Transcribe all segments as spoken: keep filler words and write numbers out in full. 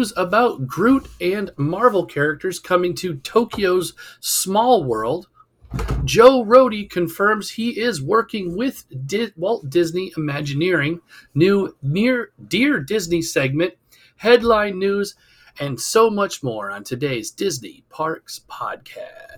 news about Groot and Marvel characters coming to Tokyo's Small World. Joe Rohde confirms he is working with Di- Walt Disney Imagineering, new near Dear Disney segment, headline news, and so much more on today's Disney Parks Podcast.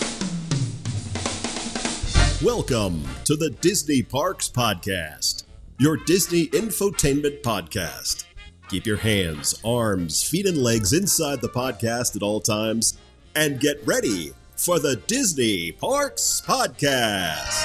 Welcome to the Disney Parks Podcast, your Disney infotainment podcast. Keep your hands, arms, feet, and legs inside the podcast at all times, and get ready for the Disney Parks Podcast.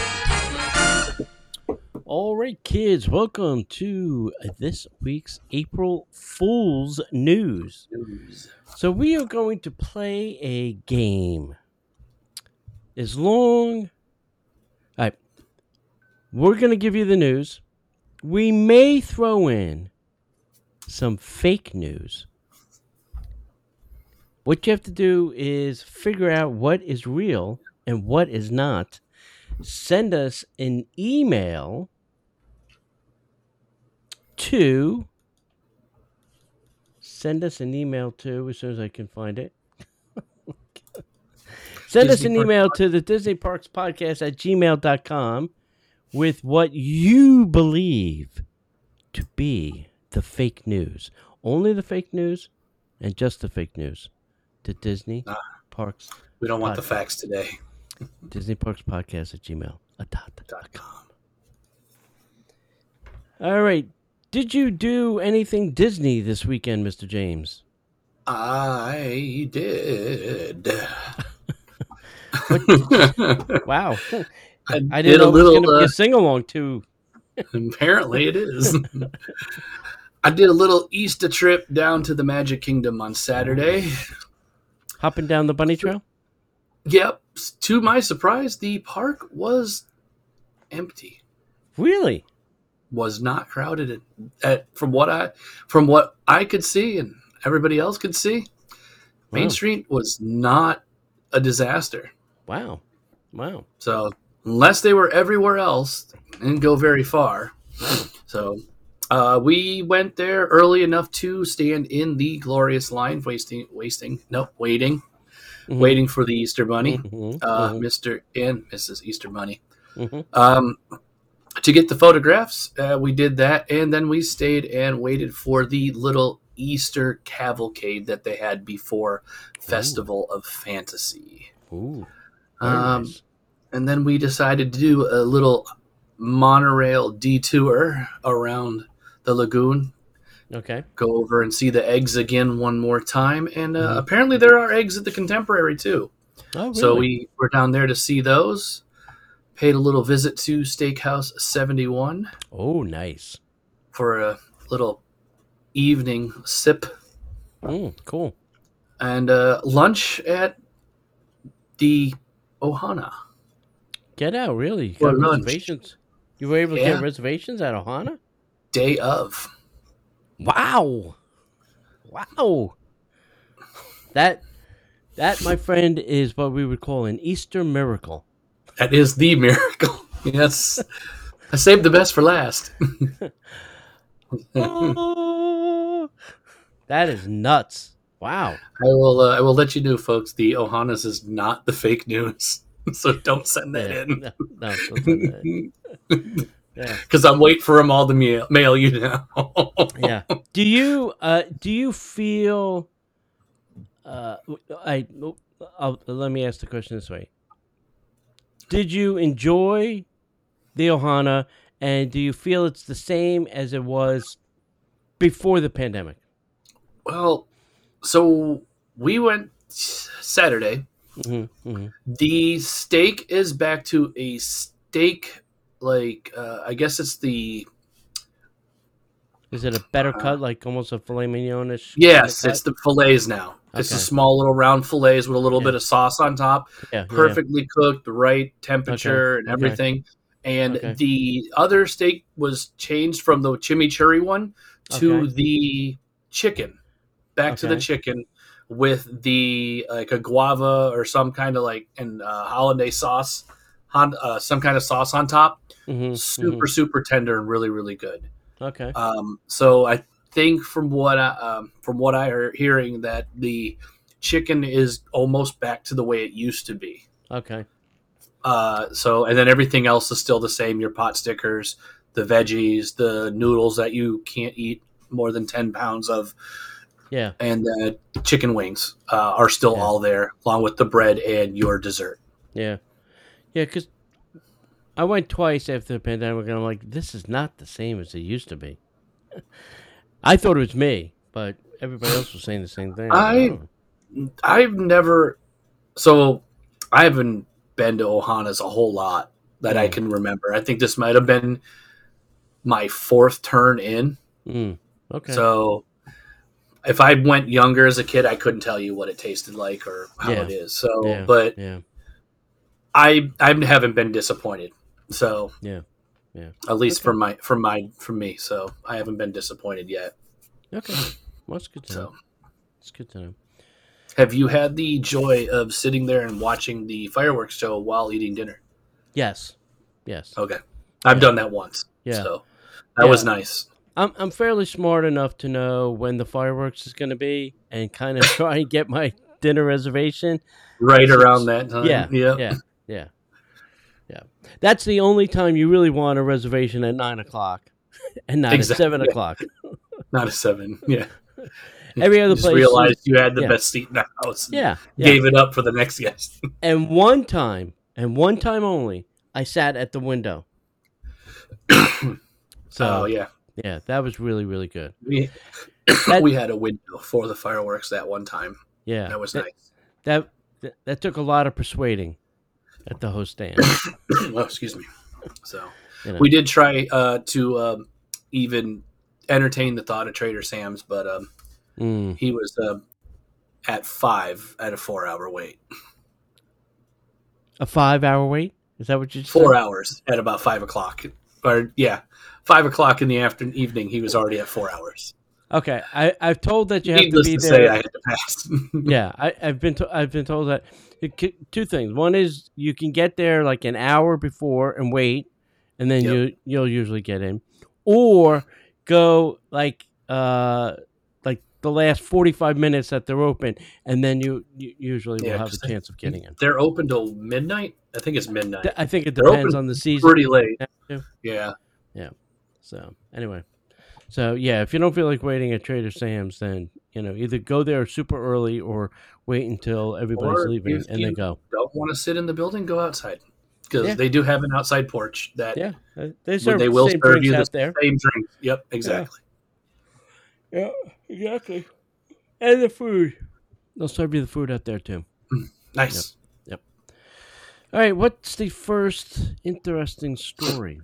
All right, kids, welcome to this week's April Fool's News. News. So we are going to play a game. As long... All right, we're going to give you the news. We may throw in some fake news. What you have to do is figure out what is real and what is not. Send us an email to send us an email to as soon as I can find it. Send us an email to the Disney Parks Podcast at gmail dot com with what you believe to be the fake news. Only the fake news and just the fake news. To Disney Ah, Parks. We don't want the Podcast. facts today. Disney Parks Podcast at gmail Dot com. All right. Did you do anything Disney this weekend, Mister James? I did. What did you- wow. I, I did didn't a know little. it was going to be uh, a sing-along too. Apparently, it is. I did a little Easter trip down to the Magic Kingdom on Saturday. Hopping down the bunny trail? Yep. To my surprise, the park was empty. Really? Was not crowded. At, at from what I from what I could see and everybody else could see, Main Wow. Street was not a disaster. Wow. Wow. So unless they were everywhere else, didn't go very far. So uh, we went there early enough to stand in the glorious line, wasting, wasting, no, waiting, Mhm. waiting for the Easter Bunny, Mhm, uh, mhm, Mister and Missus Easter Bunny. mhm. Um, to get the photographs, uh, we did that, and then we stayed and waited for the little Easter cavalcade that they had before Festival of Fantasy. Ooh. Very Um, nice. and then we decided to do a little monorail detour around the lagoon, Okay. go over and see the eggs again one more time. And uh, Mhm. apparently there are eggs at the Contemporary too. Oh, really? So we were down there to see those. Paid a little visit to Steakhouse seventy-one Oh, nice. for a little evening sip. Mm, cool. And uh, lunch at the Ohana. Get out, really? You For got lunch. reservations? You were able to Yeah. get reservations at Ohana? Day of. Wow. Wow. That, that, my friend, is what we would call an Easter miracle. That is the miracle. Yes. I saved the best for last. Oh, that is nuts. Wow. I will uh, I will let you know, folks, the Ohanas is not the fake news. So don't send that Yeah, in. no, no, don't send that in. Yeah. Because I'm waiting for them all to mail, mail you now. Yeah. Do you uh do you feel uh I I'll, let me ask the question this way. Did you enjoy the Ohana, and do you feel it's the same as it was before the pandemic? Well, so we went Saturday. Mm-hmm, mm-hmm. The steak is back to a steak, like, uh, I guess it's the, Is it a better cut, like almost a filet mignon-ish? yes, kind of it's the fillets now. It's the Okay. small little round fillets with a little Yeah. bit of sauce on top. cut? Yeah, yeah, Perfectly cooked, the right temperature and okay. everything. And Okay. the other steak was changed from the chimichurri one to Okay. the chicken. Back to the Okay. chicken with the like a guava or some kind of like and uh, hollandaise sauce, hon, uh, some kind of sauce on top. Mhm, Super super tender and really really good. mhm. Okay. Um, so I think from what I, um, from what I are hearing that the chicken is almost back to the way it used to be. Okay. Uh, so and then everything else is still the same. Your pot stickers, the veggies, the noodles that you can't eat more than ten pounds of. Yeah. And the chicken wings uh, are still Yeah. all there, along with the bread and your dessert. Yeah. Yeah, because I went twice after the pandemic, and I'm like, this is not the same as it used to be. I thought it was me, but everybody else was saying the same thing. I, oh. I've never, so I haven't been to Ohana's a whole lot that Mm. I can remember. I think this might have been my fourth turn in. Mm. Okay. So if I went younger as a kid, I couldn't tell you what it tasted like or how Yeah. it is. So, yeah. but yeah. I, I haven't been disappointed. So Yeah. Yeah. at least Okay. from my, from my, from me. So I haven't been disappointed yet. Okay. Well, that's good to know. So It's good to know. have you had the joy of sitting there and watching the fireworks show while eating dinner? Yes. Yes. Okay. I've Yeah. done that once. Yeah. So that Yeah. was nice. I'm I'm fairly smart enough to know when the fireworks is going to be and kind of try and get my dinner reservation. Right So- around that time. Yeah. Yeah. Yeah. Yeah. Yeah. That's the only time you really want a reservation at nine o'clock and not Exactly. at seven Yeah. o'clock. Not a seven. Yeah. Every other You just place. realized you had the yeah. best seat in the house. And Yeah. Yeah. Gave it up for the next guest. And one time, and one time only, I sat at the window. So Oh yeah. yeah, that was really really good. We That- we had a window for the fireworks that one time. Yeah, That was that, nice. that that that took a lot of persuading at the host stand. Oh, excuse me. So You know. we did try uh, to um, even entertain the thought of Trader Sam's, but um, Mm. he was uh, at five at a four hour wait. A five-hour wait? Is that what you just Four said? hours at about five o'clock. Or yeah, five o'clock in the afternoon evening. He was already at four hours. Okay, I I've told that you have Needless to be to there. say, I had to pass. Yeah, I, I've been to, I've been told that it c- two things. One is you can get there like an hour before and wait, and then Yep. you you'll usually get in, or go like uh like the last forty five minutes that they're open, and then you, you usually Yeah, will have 'cause a chance of getting in. They're open till midnight. I think it's midnight. Th- I think it They're depends open on the season. Pretty late. Yeah. Yeah. So anyway, so yeah, if you don't feel like waiting at Trader Sam's, then you know either go there super early or wait until everybody's Or leaving if and you- then go. Don't want to sit in the building? Go outside because Yeah. they do have an outside porch that Yeah, uh, they where serve they the will same serve drinks you the out there. same drink. Yep, exactly. Yeah, exactly. And the food. They'll serve you the food out there too. Nice. All right, what's the first interesting story?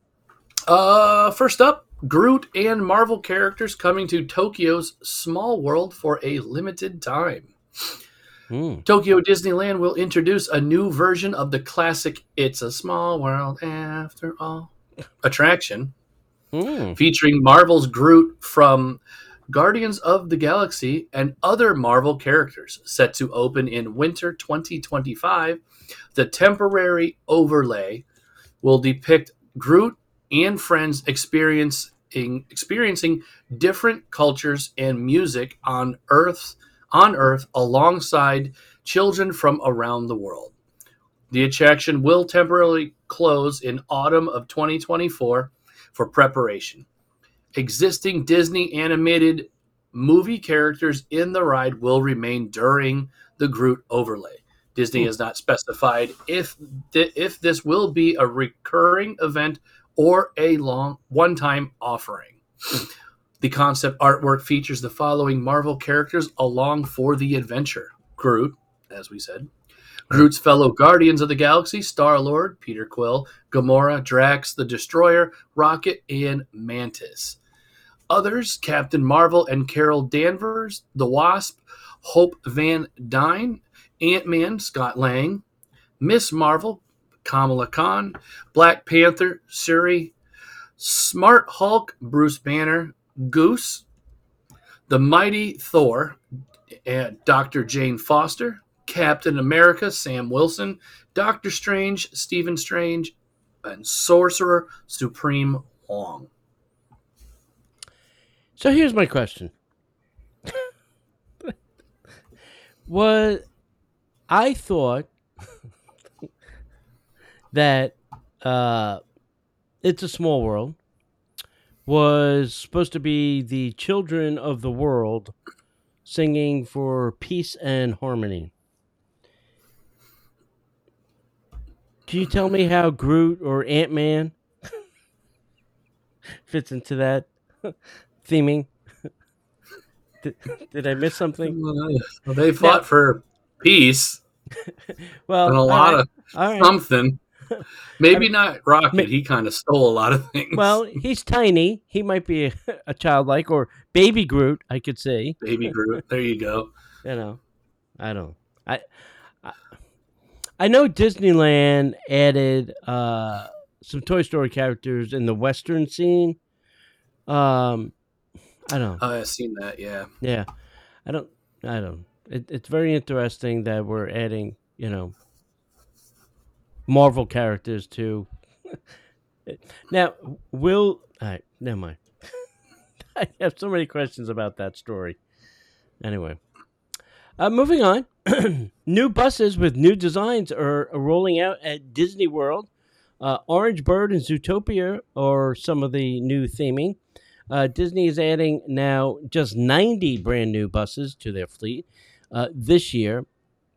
Uh, first up, Groot and Marvel characters coming to Tokyo's Small World for a limited time. Hmm. Tokyo Disneyland will introduce a new version of the classic "It's a Small World After All" attraction, Hmm. featuring Marvel's Groot from Guardians of the Galaxy and other Marvel characters. Set to open in winter twenty twenty-five, the temporary overlay will depict Groot and friends experiencing experiencing different cultures and music on Earth on Earth alongside children from around the world. The attraction will temporarily close in autumn of twenty twenty-four for preparation. Existing Disney animated movie characters in the ride will remain during the Groot overlay. Disney Hmm. has not specified if th- if this will be a recurring event or a long one-time offering. The concept artwork features the following Marvel characters along for the adventure: Groot, as we said, Groot's fellow Guardians of the Galaxy, Star-Lord, Peter Quill, Gamora, Drax the Destroyer, Rocket, and Mantis. Others, Captain Marvel and Carol Danvers, the Wasp, Hope Van Dyne, Ant-Man, Scott Lang, Miss Marvel, Kamala Khan, Black Panther, Shuri, Smart Hulk, Bruce Banner, Goose, the Mighty Thor, and Doctor Jane Foster, Captain America, Sam Wilson, Doctor Strange, Stephen Strange, and Sorcerer Supreme Wong. So here's my question. What I thought that uh, It's a Small World was supposed to be the children of the world singing for peace and harmony. Can you tell me how Groot or Ant-Man fits into that theming? Did, did I miss something? Well, they fought now, for peace. Well, and a lot right, of right. something. Maybe I mean, not Rocket. Ma- he kind of stole a lot of things. Well, he's tiny. He might be a, a childlike or Baby Groot, I could say. Baby Groot. There you go. You know, I don't. I I, I know Disneyland added uh, some Toy Story characters in the Western scene. Um, I don't. Oh, I've seen that. Yeah. Yeah, I don't. I don't. It, it's very interesting that we're adding, you know, Marvel characters to. Now, will all right? Never mind. I have so many questions about that story. Anyway, uh, moving on. New buses with new designs are, are rolling out at Disney World. Uh, Orange Bird and Zootopia are some of the new theming. Uh, Disney is adding now just ninety brand new buses to their fleet uh, this year,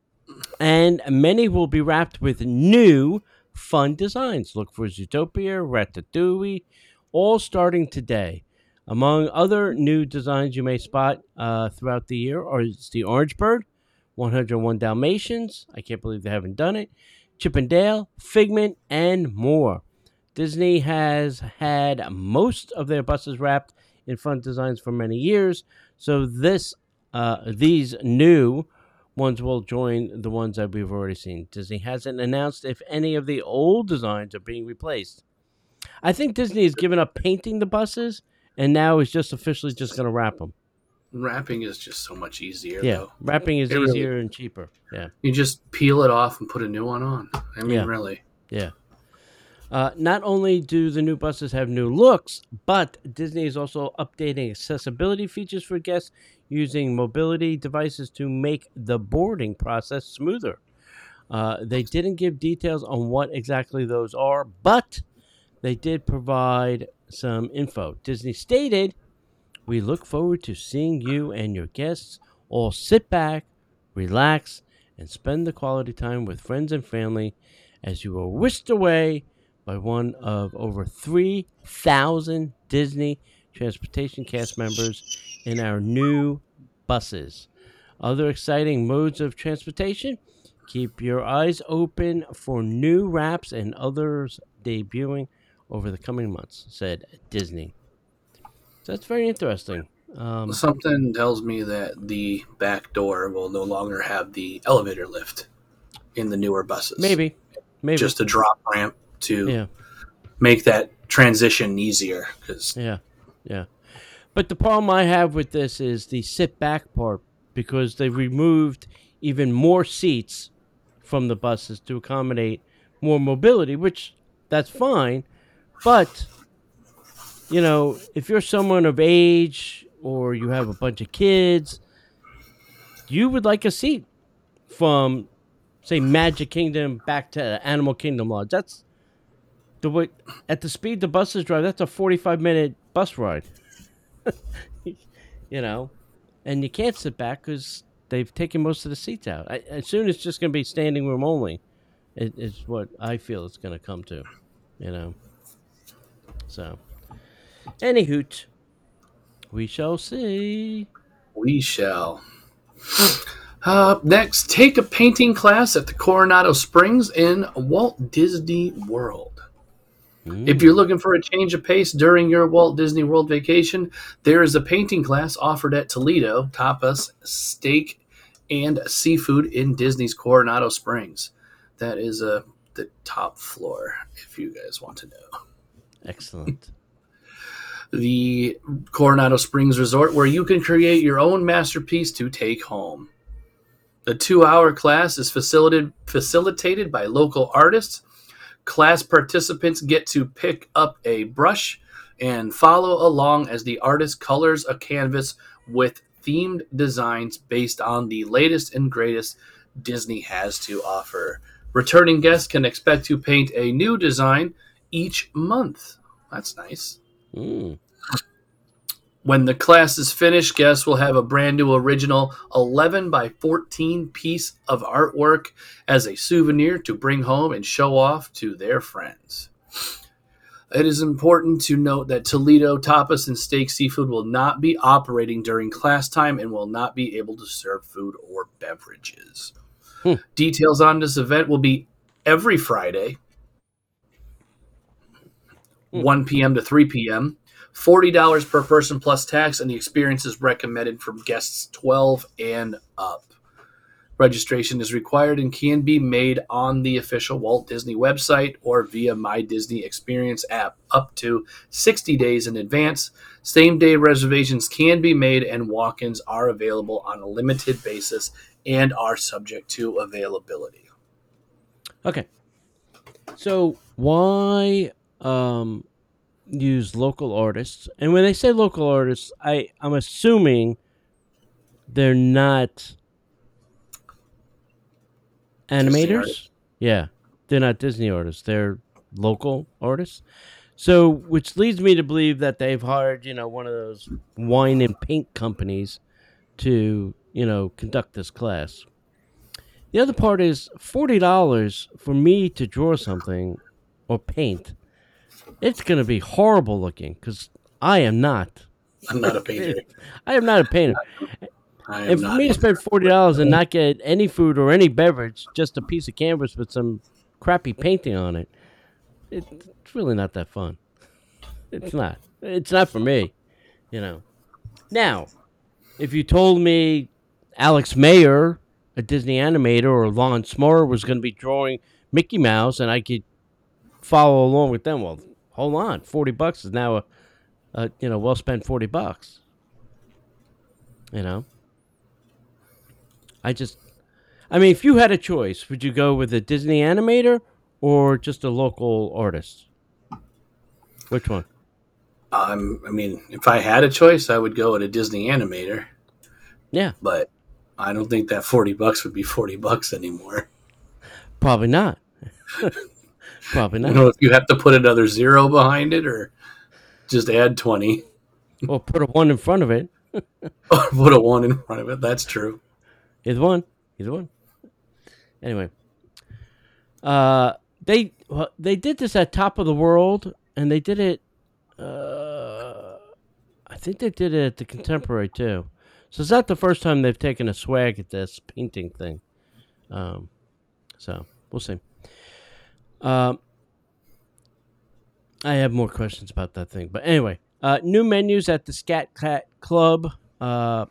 and many will be wrapped with new fun designs. Look for Zootopia, Ratatouille, all starting today. Among other new designs you may spot uh, throughout the year are the Orange Bird, one oh one Dalmatians, I can't believe they haven't done it, Chip and Dale, Figment, and more. Disney has had most of their buses wrapped in fun designs for many years, so this uh, these new ones will join the ones that we've already seen. Disney hasn't announced if any of the old designs are being replaced. I think Disney has given up painting the buses, and now is just officially just going to wrap them. Wrapping is just so much easier, yeah, though. Wrapping is it easier really, and cheaper. Yeah, you just peel it off and put a new one on. I mean, yeah. really. Yeah. Uh, not only do the new buses have new looks, but Disney is also updating accessibility features for guests using mobility devices to make the boarding process smoother. Uh, they didn't give details on what exactly those are, but they did provide some info. Disney stated, "We look forward to seeing you and your guests all sit back, relax, and spend the quality time with friends and family as you are whisked away by one of over three thousand Disney Transportation cast members in our new buses. Other exciting modes of transportation? Keep your eyes open for new wraps and others debuting over the coming months," said Disney. So that's very interesting. Um, Something tells me that the back door will no longer have the elevator lift in the newer buses. Maybe. Maybe. Just a drop ramp to yeah. make that transition easier. Cause yeah, yeah. But the problem I have with this is the sit back part, because they removed even more seats from the buses to accommodate more mobility, which that's fine. But, you know, if you're someone of age or you have a bunch of kids, you would like a seat from, say, Magic Kingdom back to Animal Kingdom Lodge. That's the way, at the speed the buses drive, that's a forty-five minute bus ride. You know, and you can't sit back because they've taken most of the seats out. I, as soon as it's just going to be standing room only, it, is what I feel it's going to come to, you know. So, anywho, we shall see. We shall. Uh, next, take a painting class at the Coronado Springs in Walt Disney World. Mm. If you're looking for a change of pace during your Walt Disney World vacation, there is a painting class offered at Toledo, tapas, steak, and seafood in Disney's Coronado Springs. That is uh, the top floor, if you guys want to know. Excellent. The Coronado Springs Resort, where you can create your own masterpiece to take home. The two-hour class is facilitated facilitated by local artists. Class participants get to pick up a brush, and follow along as the artist colors a canvas with themed designs based on the latest and greatest Disney has to offer. Returning guests can expect to paint a new design each month. That's nice. Mm. When the class is finished, guests will have a brand new original eleven by fourteen piece of artwork as a souvenir to bring home and show off to their friends. It is important to note that Toledo Tapas and Steak Seafood will not be operating during class time and will not be able to serve food or beverages. Hmm. Details on this event will be every Friday, hmm. one p.m. to three p.m., forty dollars per person plus tax, and the experience is recommended from guests twelve and up. Registration is required and can be made on the official Walt Disney website or via My Disney Experience app up to sixty days in advance. Same-day reservations can be made, and walk-ins are available on a limited basis and are subject to availability. Okay. So why... Um... use local artists? And when they say local artists, I, I'm assuming they're not animators. Yeah, they're not Disney artists. They're local artists. So, which leads me to believe that they've hired, you know, one of those wine and paint companies to, you know, conduct this class. The other part is forty dollars for me to draw something or paint. It's going to be horrible looking because I am not. I'm not a painter. I am not a painter. I am and for not me to spend forty dollars and not get any food or any beverage, just a piece of canvas with some crappy painting on it, it's really not that fun. It's not. It's not for me, you know. Now, if you told me Alex Mayer, a Disney animator, or Lon Smarr was going to be drawing Mickey Mouse and I could follow along with them, well, hold on, forty bucks is now a, a you know, well spent forty bucks. You know, I just, I mean, if you had a choice, would you go with a Disney animator or just a local artist? Which one? Um, I mean, if I had a choice, I would go with a Disney animator. Yeah, but I don't think that forty bucks would be forty bucks anymore. Probably not. Probably not. You know, if you have to put another zero behind it, or just add twenty, or put a one in front of it, or put a one in front of it. That's true. Either one. Either one. Anyway, uh, they well, they did this at Top of the World, and they did it. Uh, I think they did it at the Contemporary too. So it's not the first time they've taken a swag at this painting thing. Um, so we'll see. Um, I have more questions about that thing, but anyway, uh, new menus at the Scat Cat Club. Uh,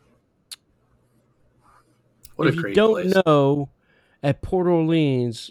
what if a great you don't place. know, at Port Orleans,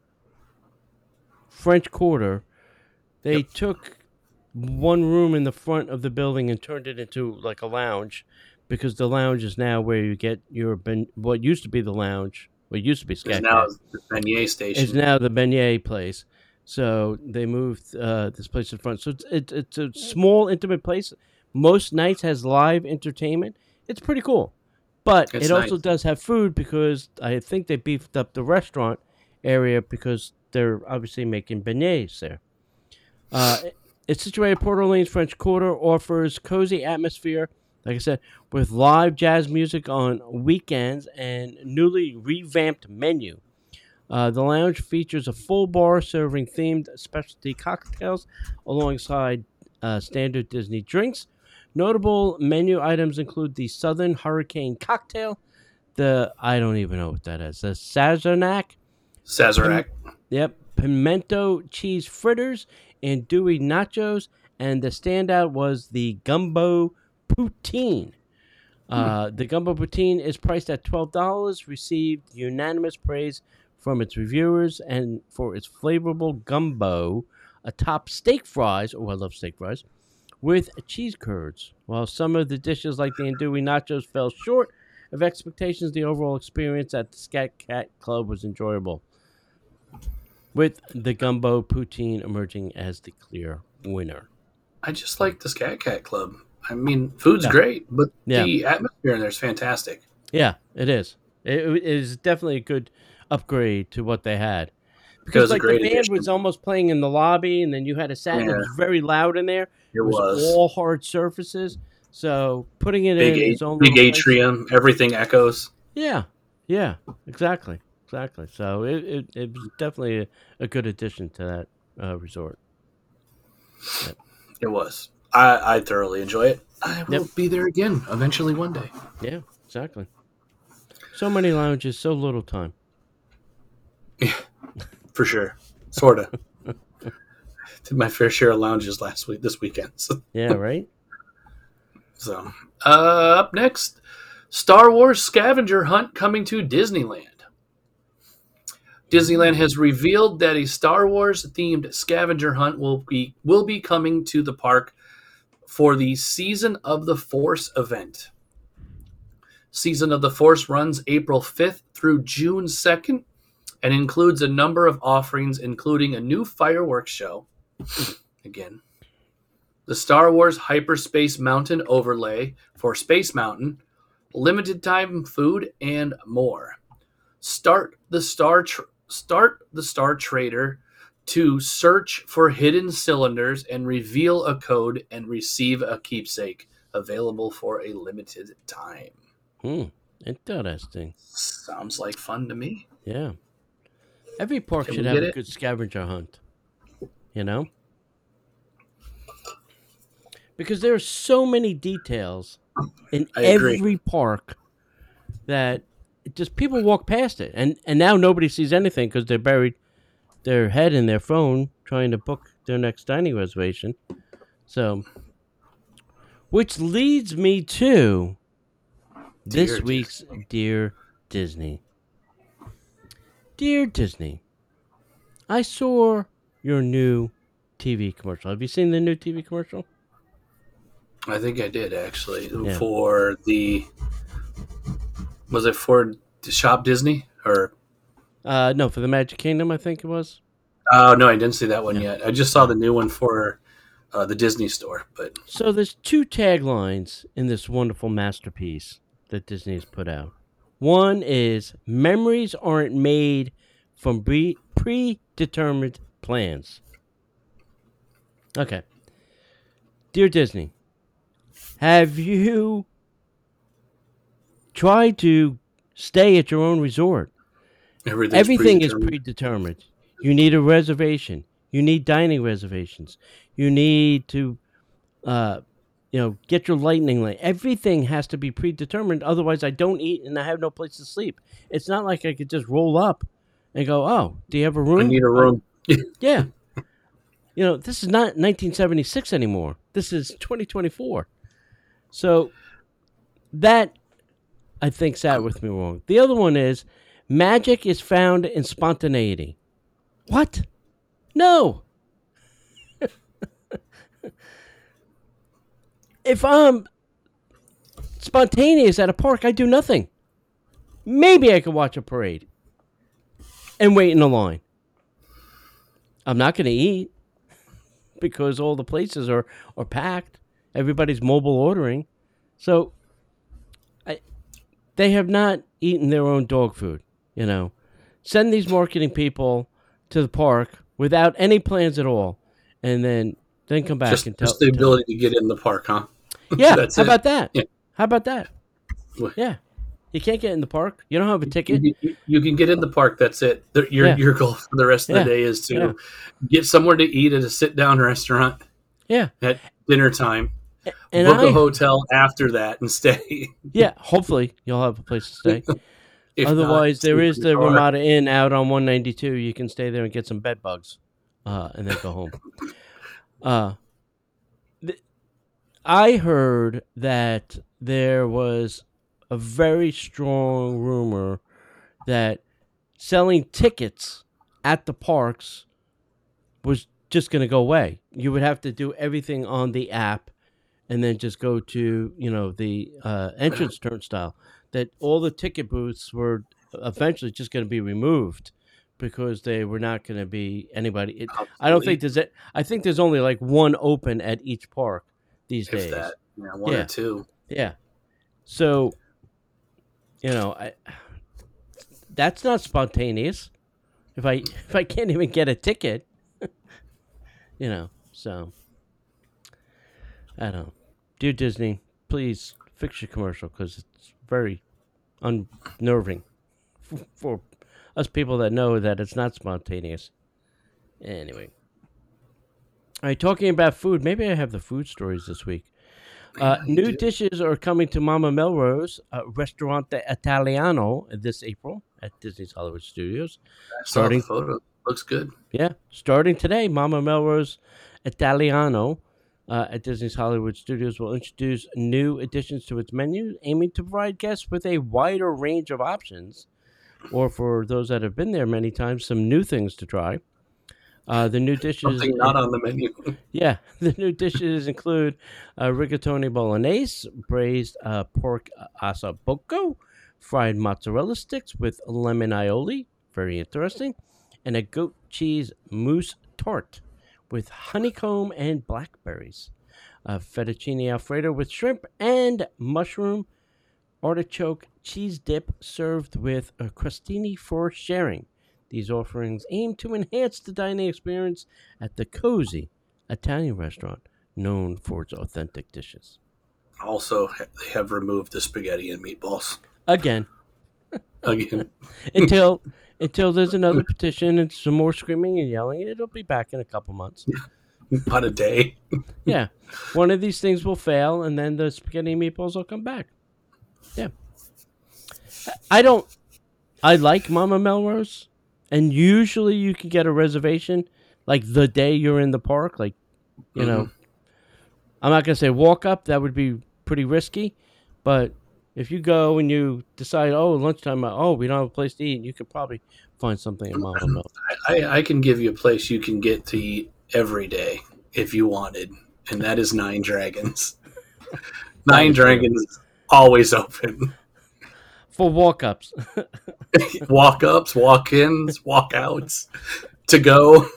French Quarter, they Yep. took one room in the front of the building and turned it into like a lounge, because the lounge is now where you get your ben- what used to be the lounge. What used to be Scat It's now Cat. the beignet station. It's now the beignet place. So they moved uh, this place in front. So it's, it's it's a small, intimate place. Most nights has live entertainment. It's pretty cool. But It's it also nice. does have food, because I think they beefed up the restaurant area because they're obviously making beignets there. Uh, it's situated at Port Orleans French Quarter, offers cozy atmosphere, like I said, with live jazz music on weekends and newly revamped menu. Uh, the lounge features a full bar serving themed specialty cocktails alongside uh, standard Disney drinks. Notable menu items include the Southern Hurricane Cocktail, the, I don't even know what that is, the Sazerac. Sazerac. Pim- yep, pimento cheese fritters, and Dewey nachos, and the standout was the Gumbo Poutine. Uh, the Gumbo Poutine is priced at twelve dollars, received unanimous praise from its reviewers, and for its flavorful gumbo atop steak fries, oh, I love steak fries, with cheese curds. While some of the dishes like the andouille nachos fell short of expectations, the overall experience at the Scat Cat Club was enjoyable, with the Gumbo Poutine emerging as the clear winner. I just like the Scat Cat Club. I mean, food's Yeah. great, but Yeah. the atmosphere in there is fantastic. Yeah, it is. It, it is definitely a good upgrade to what they had. It Because was a like the great band addition. was almost playing in the lobby, and then you had a sat, and it Yeah. was very loud in there. It was, was. all hard surfaces, so putting it Big, in a- its own big little place- atrium, everything echoes. Yeah, yeah, exactly, exactly. So it it, it was definitely a, a good addition to that uh, resort. It was. I, I thoroughly enjoy it. I will Yep. be there again eventually one day. Yeah, exactly. So many lounges, so little time. For sure. Sort of. Did my fair share of lounges last week, this weekend. So, Yeah, right. so. Uh, up next, Star Wars Scavenger Hunt coming to Disneyland. Disneyland has revealed that a Star Wars themed scavenger hunt will be will be coming to the park for the Season of the Force event. Season of the Force runs April fifth through June second and includes a number of offerings, including a new fireworks show. Again, the Star Wars Hyperspace Mountain overlay for Space Mountain, limited time food, and more. Start the Star tr- Start the Star Trader to search for hidden cylinders and reveal a code and receive a keepsake available for a limited time. Hmm. Interesting. Sounds like fun to me. Yeah. Every park Can should we have get a it? good scavenger hunt. You know? Because there are so many details in I agree. every park that it just people walk past it. And, and now nobody sees anything because they're buried their head in their phone trying to book their next dining reservation. So, which leads me to this Dear week's Dear Disney. Dear Disney, I saw your new T V commercial. Have you seen the new T V commercial? I think I did actually Yeah. for the. Was it for Shop Disney or? Uh, no, for the Magic Kingdom, I think it was. Oh no, I didn't see that one Yeah. yet. I just saw the new one for uh, the Disney store. But So there's two taglines in this wonderful masterpiece that Disney has put out. One is memories aren't made from pre- predetermined plans. Okay. Dear Disney, have you tried to stay at your own resort? everything's Everything is predetermined. predetermined. You need a reservation. You need dining reservations. You need to, uh, you know, get your lightning lane. Everything has to be predetermined. Otherwise, I don't eat and I have no place to sleep. It's not like I could just roll up and go, "Oh, do you have a room?" I need a room. Yeah. You know, this is not nineteen seventy-six anymore. This is twenty twenty-four. So that, I think, sat with me wrong. The other one is magic is found in spontaneity. What? No. If I'm spontaneous at a park, I do nothing. Maybe I could watch a parade and wait in a line. I'm not going to eat because all the places are, are packed. Everybody's mobile ordering. So I, they have not eaten their own dog food, you know. Send these marketing people to the park without any plans at all, and then then come back Just, and tell. just the tell- ability to get in the park, huh? yeah, That's how it. about that? Yeah. How about that? Well- Yeah, you can't get in the park. You don't have a ticket. You, you- you can get in the park. That's it. The- Your Yeah. your goal for the rest of Yeah. the day is to Yeah. get somewhere to eat at a sit down restaurant Yeah, at dinner time. and book I a hotel after that and stay. yeah. Hopefully, you'll have a place to stay. If Otherwise, not, there sleep is in the your car. Ramada Inn out on one ninety-two. You can stay there and get some bed bugs, uh, and then go home. Uh, th- I heard that there was a very strong rumor that selling tickets at the parks was just going to go away. You would have to do everything on the app and then just go to, you know, the uh, entrance turnstile. That all the ticket booths were eventually just going to be removed because they were not going to be anybody. It, I don't think there's a, I think there's only like one open at each park these if days. That, yeah, one yeah. or two. Yeah. So, you know, I that's not spontaneous. If I if I can't even get a ticket, you know, so I don't know. Dear Disney, please fix your commercial because it's very unnerving for, for us people that know that it's not spontaneous. Anyway. All right, talking about food, maybe I have the food stories this week. Uh, new do. dishes are coming to Mama Melrose uh, Ristorante Italiano this April at Disney's Hollywood Studios. I saw starting, the photo. Looks good. Yeah, starting today, Mama Melrose Italiano uh, at Disney's Hollywood Studios will introduce new additions to its menu, aiming to provide guests with a wider range of options, or for those that have been there many times, some new things to try. Uh, the new dishes Something not on the menu. Yeah, the new dishes include uh, rigatoni bolognese, braised uh, pork ossobuco, fried mozzarella sticks with lemon aioli, very interesting, and a goat cheese mousse tart with honeycomb and blackberries. Uh, fettuccine alfredo with shrimp and mushroom artichoke cheese dip served with a crostini for sharing. These offerings aim to enhance the dining experience at the cozy Italian restaurant known for its authentic dishes. Also, they have removed the spaghetti and meatballs. Again. Again. until until there's another petition and some more screaming and yelling, it'll be back in a couple months. About a day. Yeah. One of these things will fail, and then the spaghetti and meatballs will come back. Yeah. I don't... I like Mama Melrose. And usually you can get a reservation like the day you're in the park. Like, you mm-hmm. know, I'm not going to say walk up. That would be pretty risky. But if you go and you decide, oh, lunchtime, oh, we don't have a place to eat, you could probably find something at Mama Melrose. I, I can give you a place you can get to eat every day if you wanted. And that is Nine Dragons. Nine Dragons is always open. For walk-ups. Walk-ups, walk-ins, walk-outs. To go.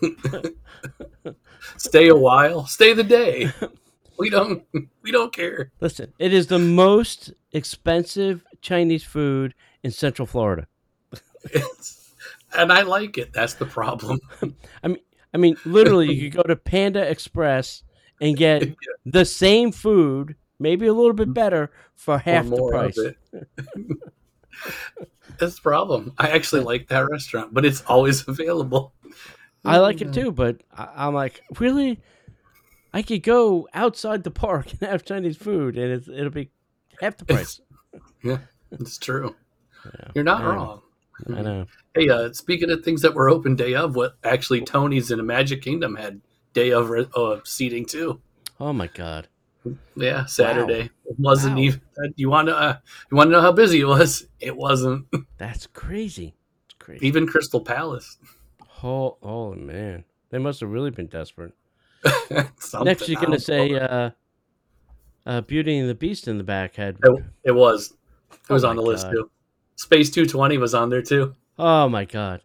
Stay a while. Stay the day. We don't we don't care. Listen, it is the most expensive Chinese food in Central Florida. It's, and I like it. That's the problem. I mean I mean literally you could go to Panda Express and get yeah. the same food, maybe a little bit better for half the price. That's the problem. I actually like that restaurant, but it's always available. I like it too, but I'm like, really? I could go outside the park and have Chinese food, and it's, it'll be half the price. Yeah, it's true. Yeah, You're not I wrong. Know. I know. Hey, uh, speaking of things that were open day of, what actually Tony's in a Magic Kingdom had day of uh, seating too. Oh my God. Yeah, Saturday. Wow. It wasn't wow. even. You want to? Uh, you want to know how busy it was? It wasn't. That's crazy. It's crazy. Even Crystal Palace. Oh, oh man, they must have really been desperate. Next, you're gonna say, uh, uh, "Beauty and the Beast" in the back had. It, it was. It oh was on the God. list too. Space two twenty was on there too. Oh my God.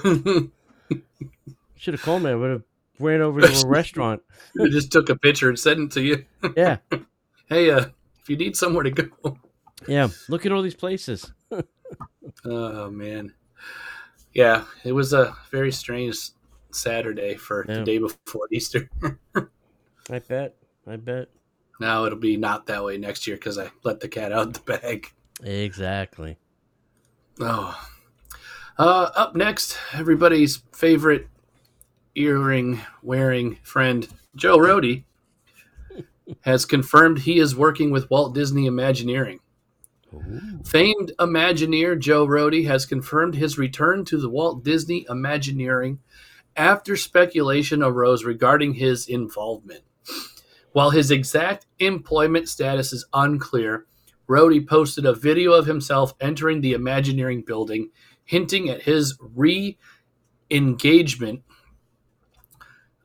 Should have called me. I would have ran over to a restaurant. I just took a picture and sent it to you. Yeah. Hey, uh, if you need somewhere to go. Yeah, look at all these places. Oh, man. Yeah, it was a very strange Saturday for yeah. the day before Easter. I bet. I bet. Now it'll be not that way next year because I let the cat out of the bag. Exactly. Oh. Uh, up next, everybody's favorite earring wearing friend Joe Rohde has confirmed he is working with Walt Disney Imagineering. Ooh. Famed Imagineer Joe Rohde has confirmed his return to the Walt Disney Imagineering after speculation arose regarding his involvement. While his exact employment status is unclear, Rohde posted a video of himself entering the Imagineering building, hinting at his re-engagement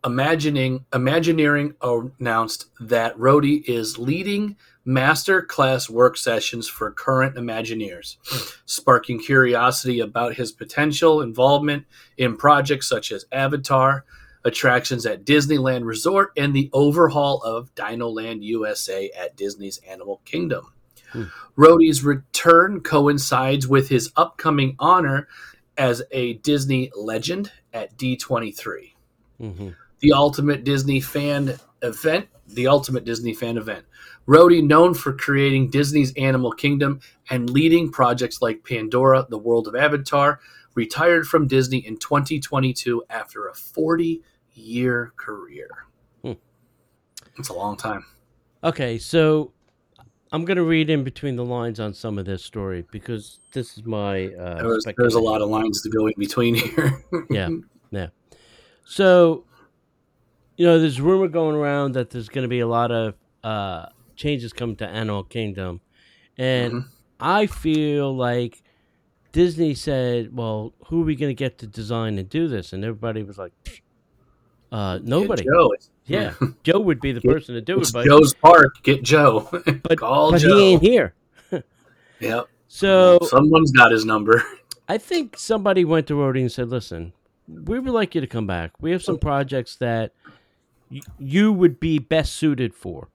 Imagining Imagineering announced that Rhodey is leading master class work sessions for current Imagineers, sparking curiosity about his potential involvement in projects such as Avatar, attractions at Disneyland Resort, and the overhaul of Dinoland U S A at Disney's Animal Kingdom. Hmm. Rhodey's return coincides with his upcoming honor as a Disney legend at D twenty-three. Mm-hmm. The Ultimate Disney Fan Event, the Ultimate Disney Fan Event. Rhodey, known for creating Disney's Animal Kingdom and leading projects like Pandora, The World of Avatar, retired from Disney in twenty twenty-two after a forty-year career. Hmm. It's a long time. Okay, so I'm going to read in between the lines on some of this story because this is my uh, there was, There's a lot of lines to go in between here. yeah, yeah. So, you know, there's rumor going around that there's going to be a lot of uh, changes coming to Animal Kingdom. And mm-hmm. I feel like Disney said, well, who are we going to get to design and do this? And everybody was like, uh, nobody. Get Joe. Yeah, Joe would be the get, person to do it. But Joe's Park. Get Joe. But, Call but Joe. he ain't here. Yep. So someone's got his number. I think somebody went to Rhodey and said, listen, we would like you to come back. We have some projects that y- you would be best suited for.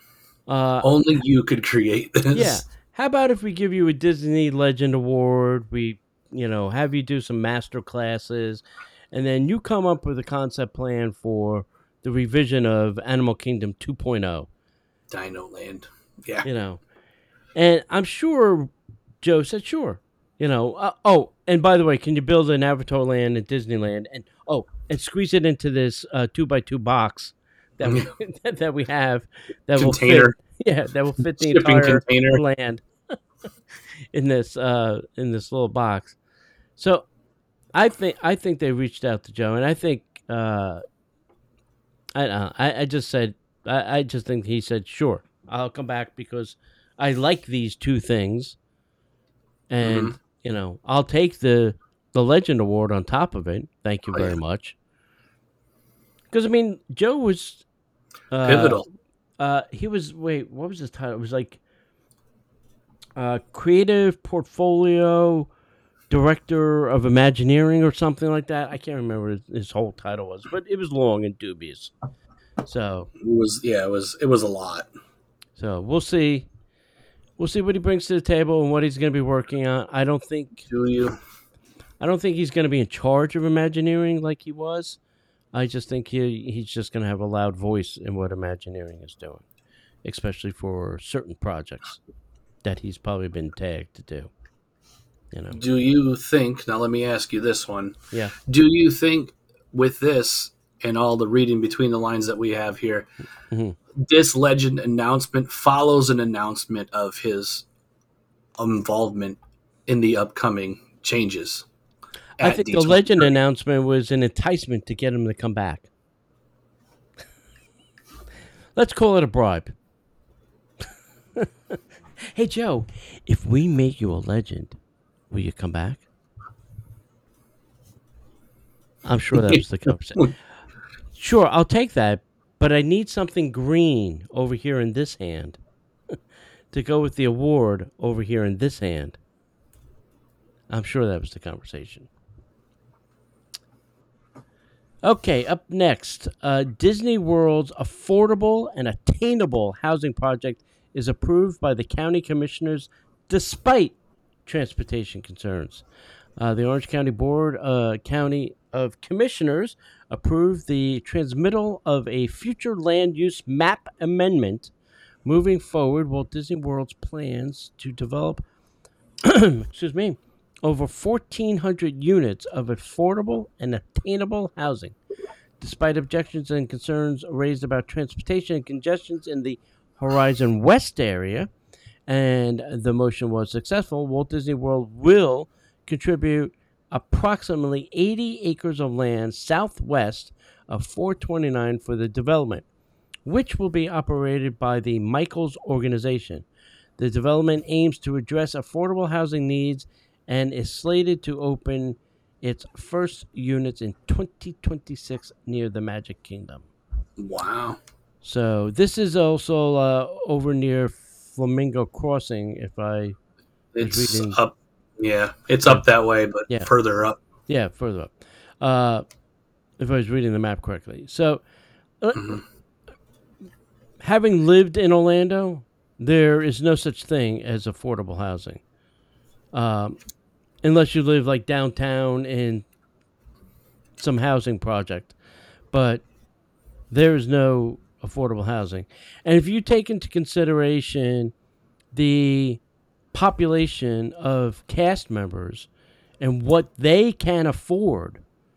Uh, Only you could create this. Yeah. How about if we give you a Disney Legend Award? We, you know, have you do some master classes, and then you come up with a concept plan for the revision of Animal Kingdom two point oh. Dinoland. Yeah. You know, and I'm sure Joe said, sure. You know, uh, oh, and by the way, can you build an Avatar land at Disneyland? And oh, and squeeze it into this uh, two by two box that we that we have that container. will fit. Yeah, that will fit the Shipping entire container. land in this uh, in this little box. So, I think I think they reached out to Joe, and I think uh, I, uh, I I just said I, I just think he said sure, I'll come back because I like these two things, and. Mm-hmm. You know, I'll take the the Legend Award on top of it. Thank you very oh, yeah. much. Because I mean, Joe was uh, pivotal. Uh, he was wait, what was his title? It was like uh, Creative Portfolio Director of Imagineering or something like that. I can't remember what his whole title was, but it was long and dubious. So it was yeah, it was it was a lot. So we'll see. We'll see what he brings to the table and what he's going to be working on. I don't think. Do you? I don't think he's going to be in charge of Imagineering like he was. I just think he he's just going to have a loud voice in what Imagineering is doing, especially for certain projects that he's probably been tagged to do. You know. Do you think? Now, let me ask you this one. Yeah. Do you think with this and all the reading between the lines that we have here? Mm-hmm. This Legend announcement follows an announcement of his involvement in the upcoming changes. I think D twenty-three. The Legend announcement was an enticement to get him to come back. Let's call it a bribe. Hey, Joe, if we make you a legend, will you come back? I'm sure that was the conversation. Sure, I'll take that. But I need something green over here in this hand to go with the award over here in this hand. I'm sure that was the conversation. Okay, up next, uh, Disney World's affordable and attainable housing project is approved by the county commissioners despite transportation concerns. Uh, the Orange County Board uh, County of Commissioners approved the transmittal of a future land use map amendment moving forward Walt Disney World's plans to develop excuse me, over fourteen hundred units of affordable and attainable housing. Despite objections and concerns raised about transportation and congestions in the Horizon West area, and the motion was successful, Walt Disney World will contribute approximately eighty acres of land southwest of four twenty-nine for the development, which will be operated by the Michaels organization. The development aims to address affordable housing needs and is slated to open its first units in twenty twenty-six near the Magic Kingdom. Wow. So this is also uh, over near Flamingo Crossing, if I was It's reading. up. Yeah, it's up that way, but Yeah. further up. Yeah, further up. Uh, if I was reading the map correctly. So, uh, Mm-hmm. having lived in Orlando, there is no such thing as affordable housing. Um, unless you live like downtown in some housing project. But there is no affordable housing. And if you take into consideration the population of cast members and what they can afford,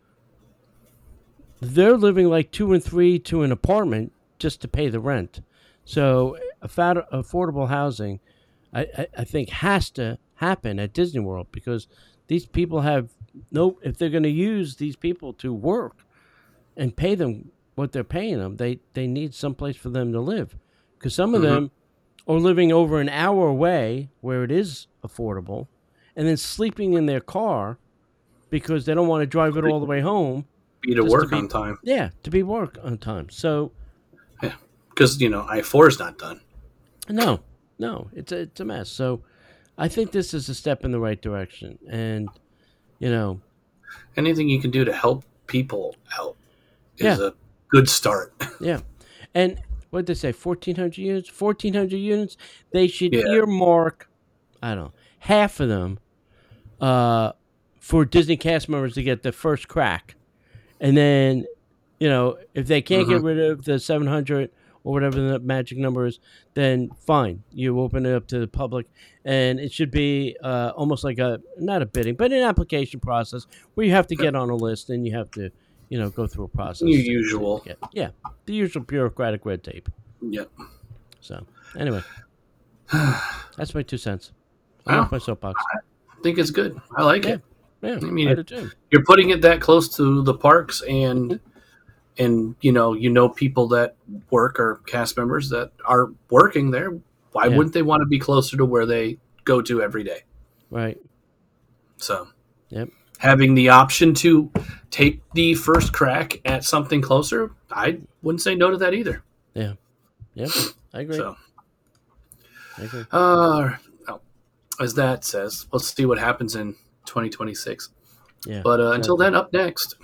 they're living like two and three to an apartment just to pay the rent. So afford- affordable housing, I, I, I think, has to happen at Disney World, because these people have no, if they're going to use these people to work and pay them what they're paying them, they, they need someplace for them to live. Because some of Mm-hmm. them are living over an hour away where it is affordable, and then sleeping in their car because they don't want to drive it all the way home. Be to Just work to be- on time. Yeah, to be work on time. So, Because, you know, I four is not done. no, no, it's a, it's a mess. So I think this is a step in the right direction. And, you know, Anything you can do to help people out is Yeah. a good start. yeah. And what did they say, fourteen hundred units? fourteen hundred units? They should Yeah. earmark, I don't know, half of them uh, for Disney cast members to get the first crack. And then, you know, if they can't get rid of the seven hundred or whatever the magic number is, then fine. You open it up to the public, and it should be uh, almost like a, not a bidding, but an application process where you have to get on a list and you have to, you know, go through a process. Your to- to usual. get- yeah, the usual bureaucratic red tape. Yep. So, anyway, that's my two cents. I'm Wow. off my soapbox. I think it's good. I like Yeah. it. Yeah, I mean, I it- do too. You're putting it that close to the parks, and and you know you know people that work or cast members that are working there. Why Yeah. wouldn't they want to be closer to where they go to every day? Right. So Yep. having the option to take the first crack at something closer, I wouldn't say no to that either. Yeah. Yep. I agree. So, I agree. uh, oh, as that says, let's see what happens in twenty twenty-six. Yeah. But uh, until then, up next,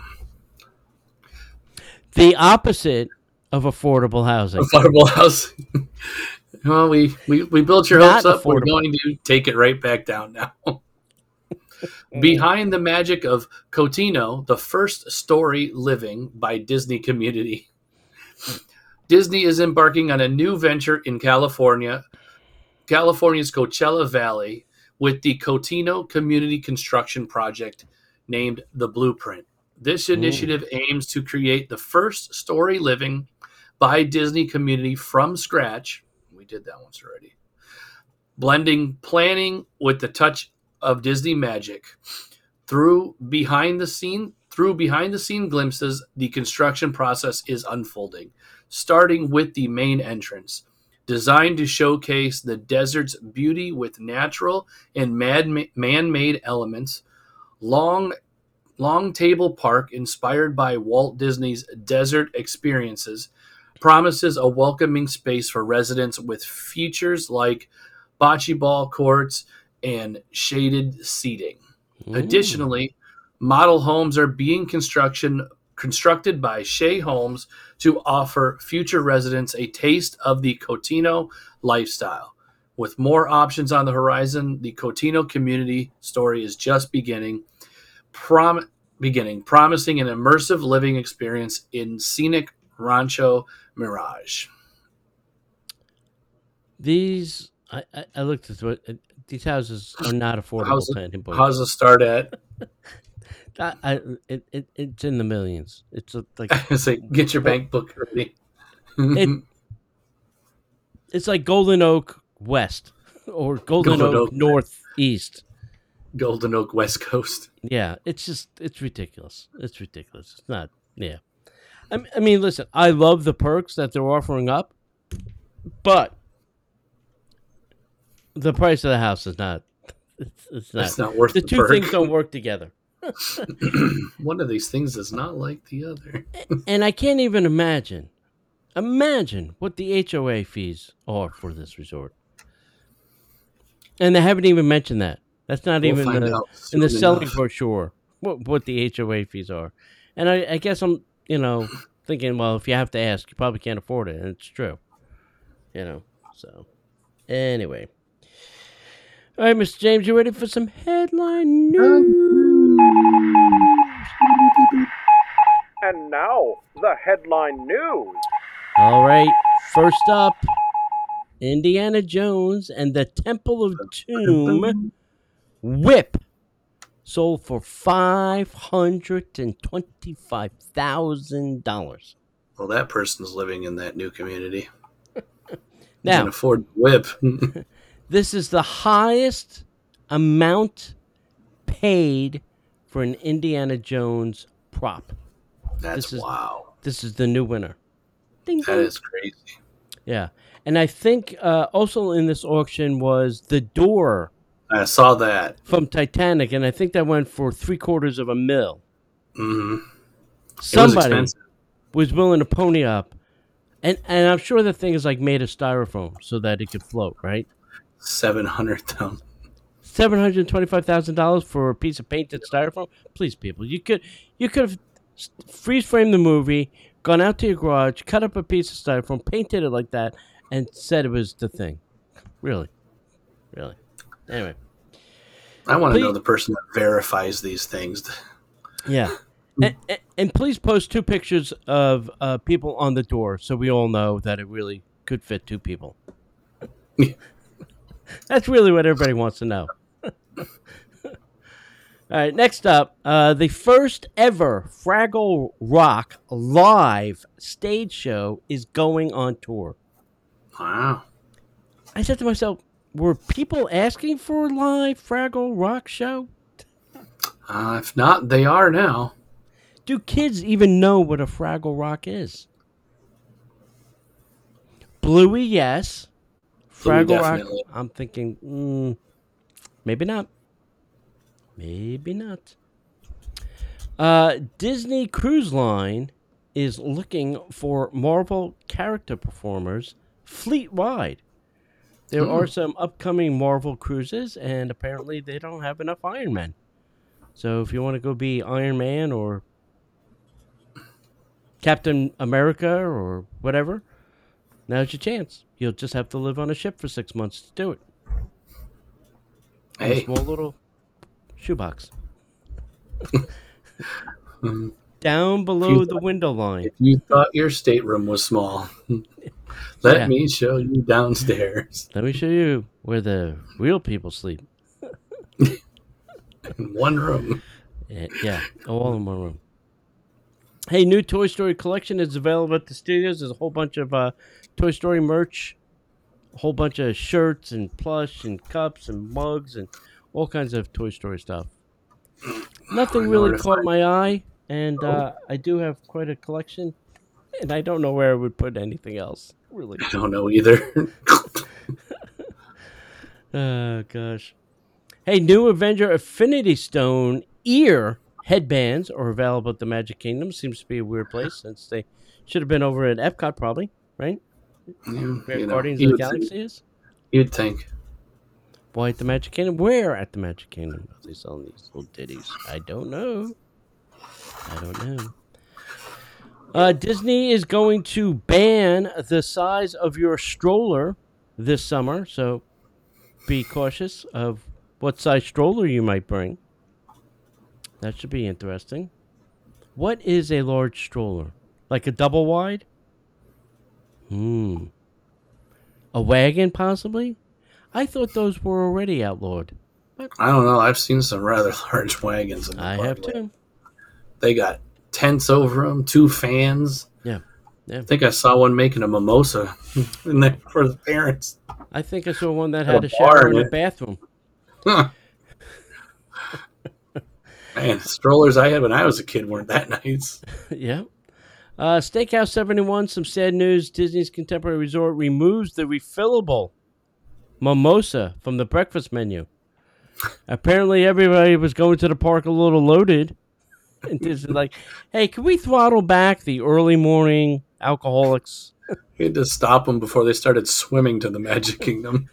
The opposite of affordable housing. affordable housing. Well, we, we, we built your Not hopes up. We're affordable. going to take it right back down now. Behind the Magic of Cotino, the first story living by Disney Community. Disney is embarking on a new venture in California, California's Coachella Valley, with the Cotino Community Construction Project, named The Blueprint. This initiative aims to create the first story living by Disney Community from scratch. We did that once already. Blending planning with the touch of Disney magic. Through behind the scene, through behind the scene glimpses, the construction process is unfolding, starting with the main entrance, designed to showcase the desert's beauty with natural and man-made elements. Long Long Table Park, inspired by Walt Disney's desert experiences, promises a welcoming space for residents with features like bocce ball courts and shaded seating. Ooh. Additionally, model homes are being construction constructed by Shea Homes to offer future residents a taste of the Cotino lifestyle. With more options on the horizon, the Cotino community story is just beginning. Prom- beginning, promising an immersive living experience in scenic Rancho Mirage. These, I, I, I looked at it. These houses are not affordable. How's it- to anybody. How's it start at? I, I, it, it, it's in the millions. It's a, like Say, get your bank book ready. It- it's like Golden Oak West or Golden, Golden Oak, Oak. Northeast. Golden Oak West Coast. Yeah, it's just it's ridiculous. It's ridiculous. It's not. Yeah, I, m- I mean, listen, I love the perks that they're offering up, but the price of the house is not. It's, it's not. That's not worth the the two perk. things don't work together. One of these things is not like the other. And I can't even imagine, imagine what the H O A fees are for this resort. And they haven't even mentioned that. That's not We'll even find the, out in the soon selling enough. brochure what, what the H O A fees are. And I, I guess I'm, you know, thinking, well, if you have to ask, you probably can't afford it. And it's true. You know, so anyway. All right, Mister James, you ready for some headline news? And now, the headline news. All right, first up, Indiana Jones and the Temple of Doom whip sold for five hundred twenty-five thousand dollars. Well, that person's living in that new community. Now, Can afford the whip. this is the highest amount paid for an Indiana Jones prop. That's This is- wow. This is the new winner. Ding, That ding. is crazy. Yeah. And I think uh, also in this auction was the door I saw that. from Titanic, and I think that went for three quarters of a mil. hmm Somebody expensive. was willing to pony up. And and I'm sure the thing is like made of styrofoam so that it could float, right? Seven hundred thousand. Seven hundred twenty-five thousand dollars for a piece of painted styrofoam. Please, people, you could you could have freeze framed the movie, gone out to your garage, cut up a piece of styrofoam, painted it like that, and said it was the thing. Really, really. Anyway, I want to Please- know the person that verifies these things. yeah. And, and, and please post two pictures of uh, people on the door so we all know that it really could fit two people. That's really what everybody wants to know. All right, next up, uh, the first ever Fraggle Rock live stage show is going on tour. Wow. I said to myself, were people asking for a live Fraggle Rock show? Uh, if not, they are now. Do kids even know what a Fraggle Rock is? Bluey, yes. Bluey, Fraggle Rock, definitely. I'm thinking, mm, maybe not. Maybe not. Uh, Disney Cruise Line is looking for Marvel character performers fleet-wide. There Hmm. are some upcoming Marvel cruises, and apparently they don't have enough Iron Men. So if you want to go be Iron Man or Captain America or whatever, now's your chance. You'll just have to live on a ship for six months to do it. In a Hey. small little shoebox. Mhm. Down below You the thought- window line. If you thought your stateroom was small, let Yeah. me show you downstairs Let me show you where the real people sleep. in one room. Yeah, yeah, all in one room. Hey, new Toy Story collection is available at the studios. There's a whole bunch of uh, Toy Story merch, a whole bunch of shirts and plush and cups and mugs and all kinds of Toy Story stuff. Nothing I know really where to caught find- my eye, and uh, I do have quite a collection, and I don't know where I would put anything else. Really. I don't know either. Oh, gosh. Hey, new Avenger Affinity Stone ear headbands are available at the Magic Kingdom. Seems to be a weird place since they should have been over at Epcot, probably, right? You, Where you know, Guardians you of the would think- Galaxy is? You'd think. Why at the Magic Kingdom? Where at the Magic Kingdom are they selling these little ditties? I don't know. I don't know. Uh, Disney is going to ban the size of your stroller this summer, so be cautious of what size stroller you might bring. That should be interesting. What is a large stroller? Like a double wide? Hmm. A wagon, possibly? I thought those were already outlawed. I don't know. I've seen some rather large wagons. In the I park have lately. too. They got tents over them, two fans. Yeah. Yeah. I think I saw one making a mimosa in there for the parents. I think I saw one that Got had a a shower bar in in the it. bathroom. Huh. Man, strollers I had when I was a kid weren't that nice. Yeah. Uh, Steakhouse seventy-one, some sad news. Disney's Contemporary Resort removes the refillable mimosa from the breakfast menu. Apparently, everybody was going to the park a little loaded. And this is like, hey, can we throttle back the early morning alcoholics? You had to stop them before they started swimming to the Magic Kingdom.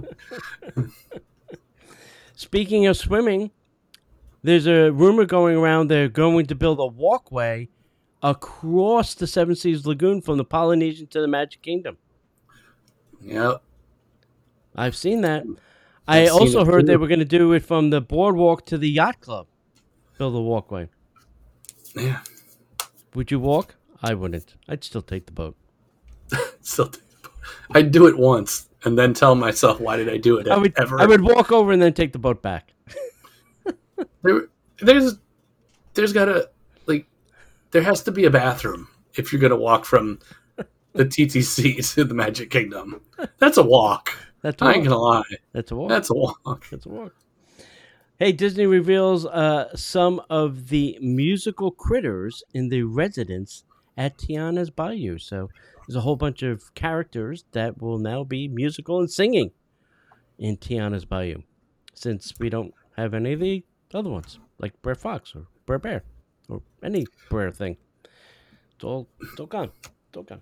Speaking of swimming, there's a rumor going around they're going to build a walkway across the Seven Seas Lagoon from the Polynesian to the Magic Kingdom. Yep. I've seen that. I've I seen also it heard too. they were going to do it from the boardwalk to the yacht club. Build a walkway. Yeah. Would you walk? I wouldn't. I'd still take the boat. Still, I'd do it once and then tell myself, why did I do it I would, ever? I would walk over and then take the boat back. There, there's, there's gotta, like, there has to be a bathroom if you're gonna walk from the T T C to the Magic Kingdom. That's a walk. That's a I walk. ain't gonna lie. That's a walk. That's a walk. That's a walk. Hey, Disney reveals uh, some of the musical critters in the residence at Tiana's Bayou. So there's a whole bunch of characters that will now be musical and singing in Tiana's Bayou, since we don't have any of the other ones, like Brer Fox or Brer Bear or any Brer thing. It's all, it's all gone. It's all gone.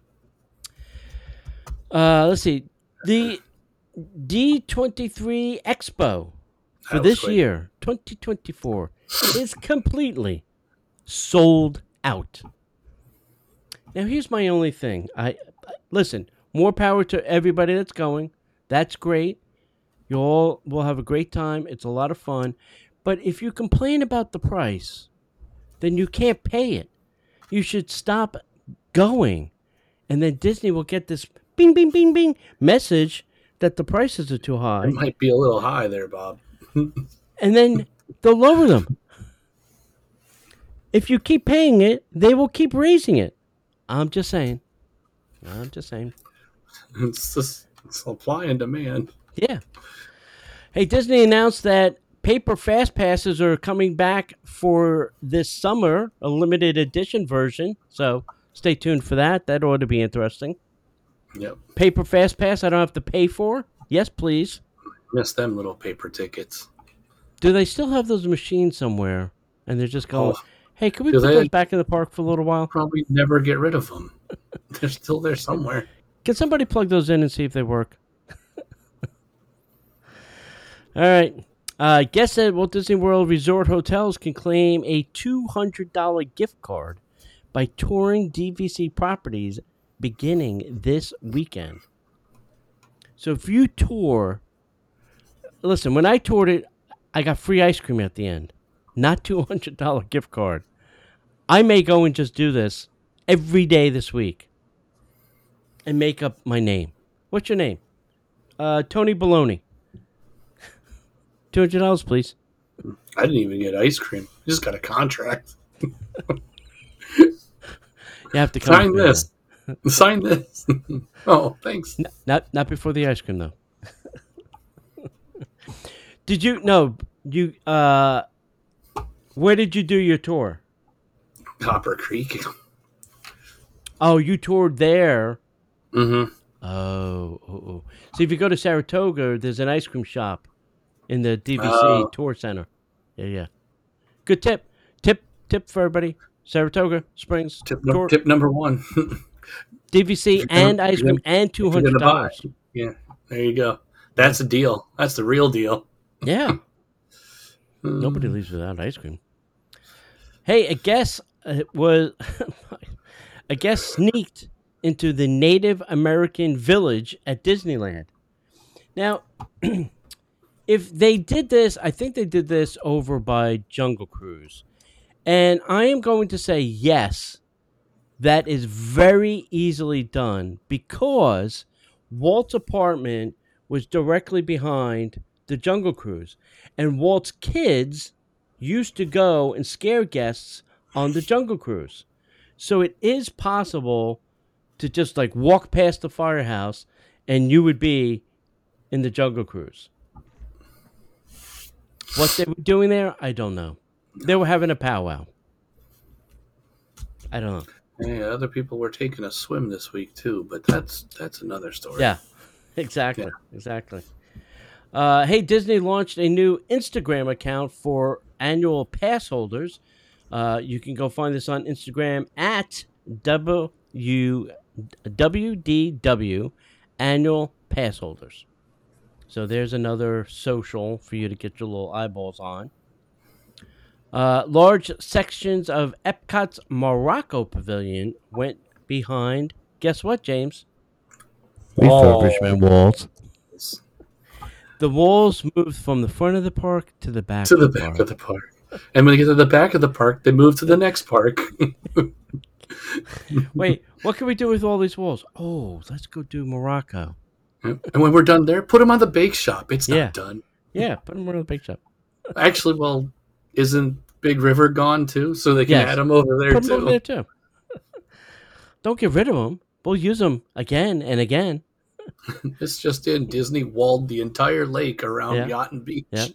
Uh, let's see. The D twenty-three Expo for That was this quick. year, twenty twenty-four, is completely sold out. Now, here's my only thing. I listen, more power to everybody that's going. That's great. You all will have a great time. It's a lot of fun. But if you complain about the price, then you can't pay it. You should stop going. And then Disney will get this bing, bing, bing, bing message that the prices are too high. It might be a little high there, Bob. And then they'll lower them. If you keep paying it, they will keep raising it. I'm just saying. I'm just saying. It's just supply and demand. Yeah. Hey, Disney announced that paper fast passes are coming back for this summer, a limited edition version. So stay tuned for that. That ought to be interesting. Yep. Paper fast pass I don't have to pay for? Yes, please. Miss them little paper tickets. Do they still have those machines somewhere? And they're just going, Oh, hey, can we do put they? those back in the park for a little while? Probably never get rid of them. They're still there somewhere. Can somebody plug those in and see if they work? All right. Uh, guests at Walt Disney World Resort Hotels can claim a two hundred dollars gift card by touring D V C properties beginning this weekend. So if you tour, listen, when I toured it, I got free ice cream at the end, not two hundred dollars gift card. I may go and just do this every day this week and make up my name. What's your name? Uh, Tony Baloney. two hundred dollars, please. I didn't even get ice cream. I just got a contract. You have to come Sign with me, this. Sign this. Oh, thanks. man. Not not before the ice cream, though. Did you no? You uh, where did you do your tour? Copper Creek. Oh, you toured there. Mm-hmm. Oh, oh, oh. So if you go to Saratoga, there's an ice cream shop in the D V C Oh. Tour Center. Yeah, yeah. Good tip. Tip tip for everybody. Saratoga Springs Tip, no, tour, tip number one. D V C If you're gonna- and ice if you're cream and two If you're hundred gonna buy. dollars. Yeah, there you go. That's a deal. That's the real deal. Yeah. Nobody leaves without ice cream. Hey, a guest uh, was a guest sneaked into the Native American village at Disneyland. Now, if they did this, I think they did this over by Jungle Cruise. And I am going to say yes, that is very easily done because Walt's apartment was directly behind the Jungle Cruise. And Walt's kids used to go and scare guests on the Jungle Cruise. So it is possible to just like walk past the firehouse and you would be in the Jungle Cruise. What they were doing there, I don't know. They were having a powwow. I don't know. Yeah, other people were taking a swim this week too, but that's that's another story. Yeah, exactly, Yeah. exactly. Uh, hey, Disney launched a new Instagram account for annual pass holders. Uh, you can go find this on Instagram at W D W annual pass holders. So there's another social for you to get your little eyeballs on. Uh, large sections of Epcot's Morocco Pavilion went behind, guess what, James? Refurbishment walls. The walls moved from the front of the park to the back to the of the back park. of the park. And when you get to the back of the park, they move to the next park. Wait, what can we do with all these walls? Oh, let's go do Morocco. And when we're done there, put them on the bake shop. It's not Yeah. done. Yeah, put them on the bake shop. Actually, well, isn't Big River gone too? So they can Yes. add them over there Put too. them over there too. Don't get rid of them. We'll use them again and again. It's just in Disney walled the entire lake around Yeah. Yacht and Beach. Yeah.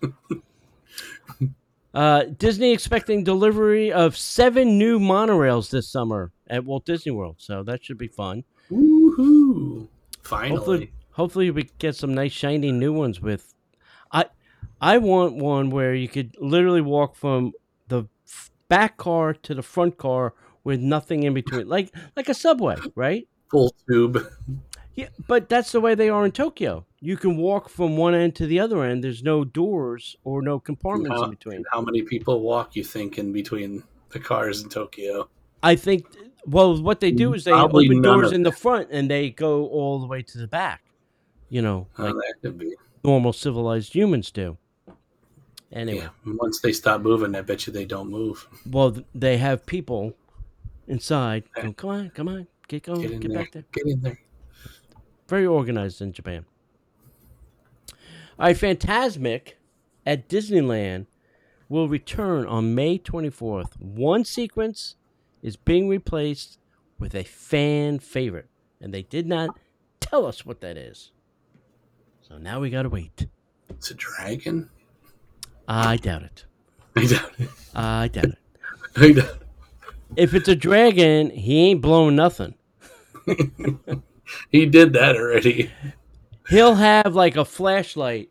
Uh, Disney expecting delivery of seven new monorails this summer at Walt Disney World, so that should be fun. Woohoo! Finally. Hopefully, hopefully we get some nice shiny new ones. With, I, I want one where you could literally walk from the f- back car to the front car with nothing in between, like like a subway, right? Full tube. Yeah, but that's the way they are in Tokyo. You can walk from one end to the other end. There's no doors or no compartments How, in between. how many people walk, you think, in between the cars in Tokyo? I think, well, what they do is they Probably open none doors of in the front and they go all the way to the back. You know, Oh, like that could be. normal civilized humans do. Anyway, Yeah. Once they stop moving, I bet you they don't move. well, th- they have people inside. Going, come on, come on, get going, Get get, in there. back there. Get in there. Very organized in Japan. All right, Fantasmic at Disneyland will return on May twenty-fourth. One sequence is being replaced with a fan favorite, and they did not tell us what that is. So now we gotta wait. It's a dragon? I doubt it. I doubt it. I doubt it. I doubt it. If it's a dragon, he ain't blowing nothing. He did that already. He'll have like a flashlight,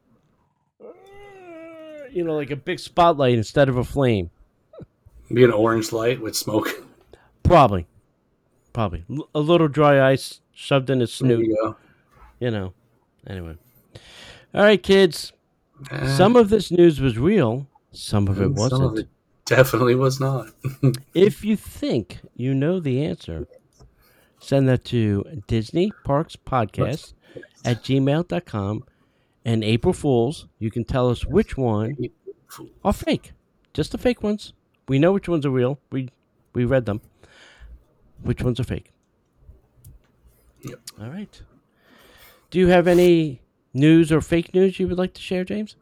you know, like a big spotlight instead of a flame. Be an orange light with smoke. Probably. Probably. L- a little dry ice shoved in his There snoot, you go. you know. Anyway. All right, kids. Uh, Some of this news was real. Some of it some wasn't. of it definitely was not. If you think you know the answer, send that to Disney Parks Podcast at gmail dot com. And April Fools, you can tell us which one are fake. Just the fake ones. We know which ones are real. We we read them. Which ones are fake? Yep. All right. Do you have any news or fake news you would like to share, James?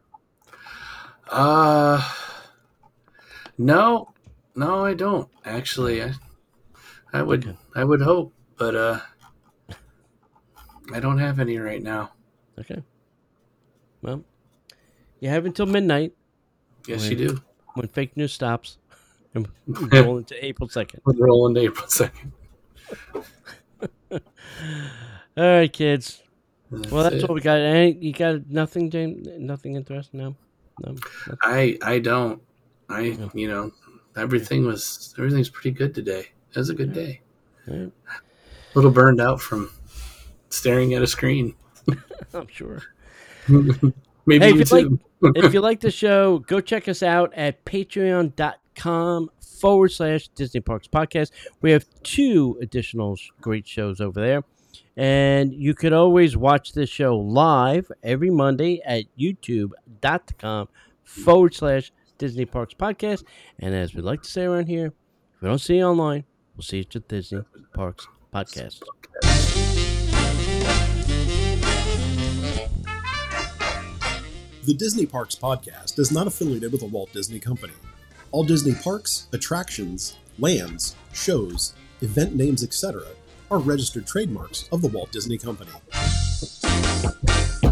Uh, no, no, I don't. Actually, I, I would, Okay. I would hope, but uh, I don't have any right now. Okay. Well, you have until midnight Yes, When- you do. when fake news stops. And we roll into April second. We're rolling to April second. All right, kids. Well, that's it. all we got. Any, you got nothing, James? Nothing interesting? No? No? Nothing? I, I don't. I, you know, everything was, everything's pretty good today. It was a good day. All right. A little burned out from staring at a screen. I'm sure. Maybe Hey, if you you too. if you like the show, go check us out at patreon.com forward slash Disney Parks Podcast. We have two additional sh- great shows over there. And you could always watch this show live every Monday at youtube.com forward slash Disney Parks Podcast. And as we like to say around here, if we don't see you online, we'll see you at the Disney Parks Podcast. The Disney Parks Podcast is not affiliated with the Walt Disney Company. All Disney parks, attractions, lands, shows, event names, et cetera are registered trademarks of the Walt Disney Company.